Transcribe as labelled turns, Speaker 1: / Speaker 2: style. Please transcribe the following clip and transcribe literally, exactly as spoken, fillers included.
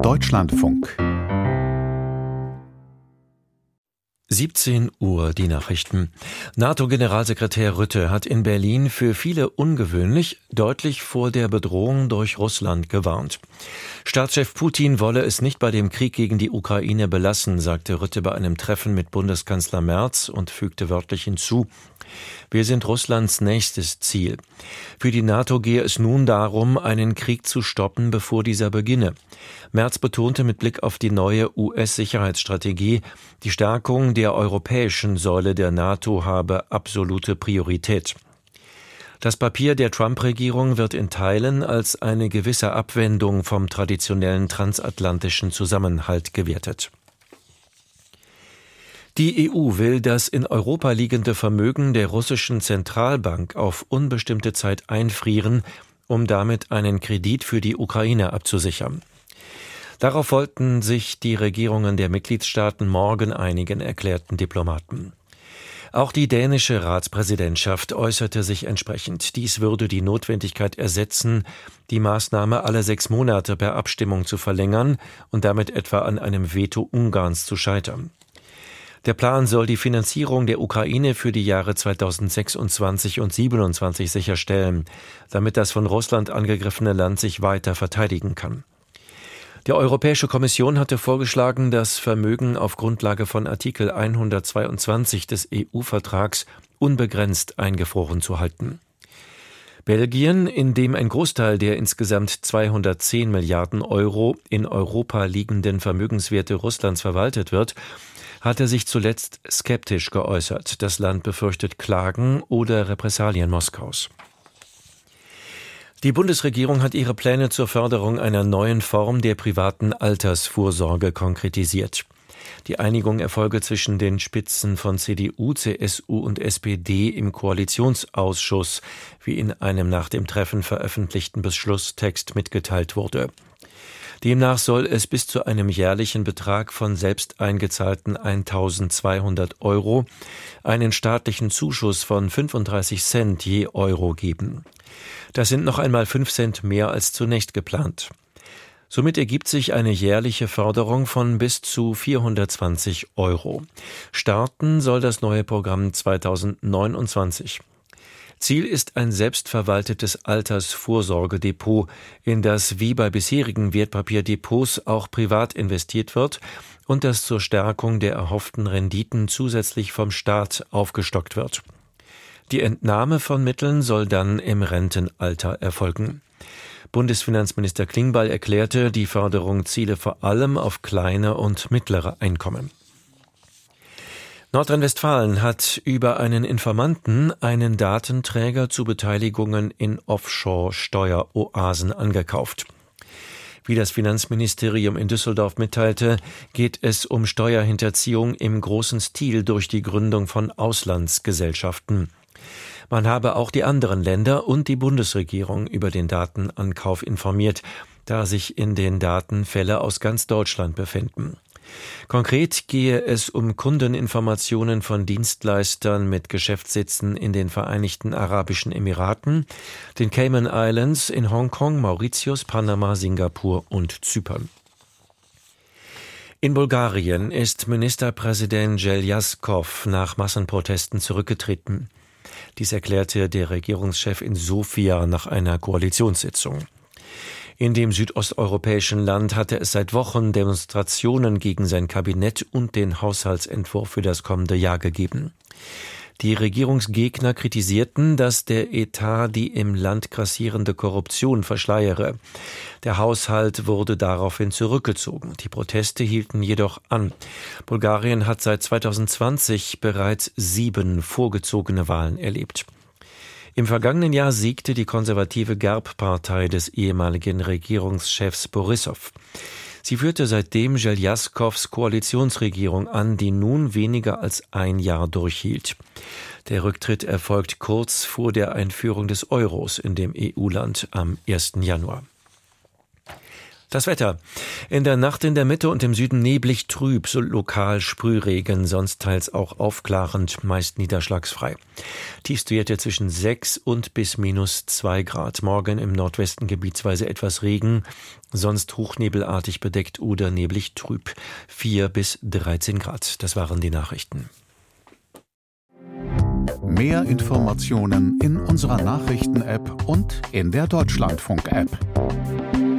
Speaker 1: Deutschlandfunk.
Speaker 2: siebzehn Uhr, die Nachrichten. NATO-Generalsekretär Rutte hat in Berlin für viele ungewöhnlich deutlich vor der Bedrohung durch Russland gewarnt. Staatschef Putin wolle es nicht bei dem Krieg gegen die Ukraine belassen, sagte Rutte bei einem Treffen mit Bundeskanzler Merz und fügte wörtlich hinzu: Wir sind Russlands nächstes Ziel. Für die NATO gehe es nun darum, einen Krieg zu stoppen, bevor dieser beginne. Merz betonte mit Blick auf die neue U S-Sicherheitsstrategie, die Stärkung der europäischen Säule der NATO habe absolute Priorität. Das Papier der Trump-Regierung wird in Teilen als eine gewisse Abwendung vom traditionellen transatlantischen Zusammenhalt gewertet. Die E U will das in Europa liegende Vermögen der russischen Zentralbank auf unbestimmte Zeit einfrieren, um damit einen Kredit für die Ukraine abzusichern. Darauf wollten sich die Regierungen der Mitgliedstaaten morgen einigen, erklärten Diplomaten. Auch die dänische Ratspräsidentschaft äußerte sich entsprechend. Dies würde die Notwendigkeit ersetzen, die Maßnahme alle sechs Monate per Abstimmung zu verlängern und damit etwa an einem Veto Ungarns zu scheitern. Der Plan soll die Finanzierung der Ukraine für die Jahre zweitausendsechsundzwanzig und siebenundzwanzig sicherstellen, damit das von Russland angegriffene Land sich weiter verteidigen kann. Die Europäische Kommission hatte vorgeschlagen, das Vermögen auf Grundlage von Artikel hundertzweiundzwanzig des E U-Vertrags unbegrenzt eingefroren zu halten. Belgien, in dem ein Großteil der insgesamt zweihundertzehn Milliarden Euro in Europa liegenden Vermögenswerte Russlands verwaltet wird, hatte sich zuletzt skeptisch geäußert. Das Land befürchtet Klagen oder Repressalien Moskaus. Die Bundesregierung hat ihre Pläne zur Förderung einer neuen Form der privaten Altersvorsorge konkretisiert. Die Einigung erfolge zwischen den Spitzen von C D U, C S U und S P D im Koalitionsausschuss, wie in einem nach dem Treffen veröffentlichten Beschlusstext mitgeteilt wurde. Demnach soll es bis zu einem jährlichen Betrag von selbst eingezahlten eintausendzweihundert Euro einen staatlichen Zuschuss von fünfunddreißig Cent je Euro geben. Das sind noch einmal fünf Cent mehr als zunächst geplant. Somit ergibt sich eine jährliche Förderung von bis zu vierhundertzwanzig Euro. Starten soll das neue Programm zweitausendneunundzwanzig. Ziel ist ein selbstverwaltetes Altersvorsorgedepot, in das wie bei bisherigen Wertpapierdepots auch privat investiert wird und das zur Stärkung der erhofften Renditen zusätzlich vom Staat aufgestockt wird. Die Entnahme von Mitteln soll dann im Rentenalter erfolgen. Bundesfinanzminister Klingbeil erklärte, die Förderung ziele vor allem auf kleine und mittlere Einkommen. Nordrhein-Westfalen hat über einen Informanten einen Datenträger zu Beteiligungen in Offshore-Steueroasen angekauft. Wie das Finanzministerium in Düsseldorf mitteilte, geht es um Steuerhinterziehung im großen Stil durch die Gründung von Auslandsgesellschaften. Man habe auch die anderen Länder und die Bundesregierung über den Datenankauf informiert, da sich in den Daten Fälle aus ganz Deutschland befinden. Konkret gehe es um Kundeninformationen von Dienstleistern mit Geschäftssitzen in den Vereinigten Arabischen Emiraten, den Cayman Islands, in Hongkong, Mauritius, Panama, Singapur und Zypern. In Bulgarien ist Ministerpräsident Željaskov nach Massenprotesten zurückgetreten. Dies erklärte der Regierungschef in Sofia nach einer Koalitionssitzung. In dem südosteuropäischen Land hatte es seit Wochen Demonstrationen gegen sein Kabinett und den Haushaltsentwurf für das kommende Jahr gegeben. Die Regierungsgegner kritisierten, dass der Etat die im Land grassierende Korruption verschleiere. Der Haushalt wurde daraufhin zurückgezogen. Die Proteste hielten jedoch an. Bulgarien hat seit zweitausendzwanzig bereits sieben vorgezogene Wahlen erlebt. Im vergangenen Jahr siegte die konservative Gerb-Partei des ehemaligen Regierungschefs Borissow. Sie führte seitdem Željazkovs Koalitionsregierung an, die nun weniger als ein Jahr durchhielt. Der Rücktritt erfolgt kurz vor der Einführung des Euros in dem E U-Land am ersten Januar. Das Wetter. In der Nacht in der Mitte und im Süden neblig trüb, so lokal Sprühregen, sonst teils auch aufklarend, meist niederschlagsfrei. Tiefstwerte zwischen sechs und bis minus zwei Grad. Morgen im Nordwesten gebietsweise etwas Regen, sonst hochnebelartig bedeckt oder neblig trüb. vier bis dreizehn Grad. Das waren die Nachrichten.
Speaker 1: Mehr Informationen in unserer Nachrichten-App und in der Deutschlandfunk-App.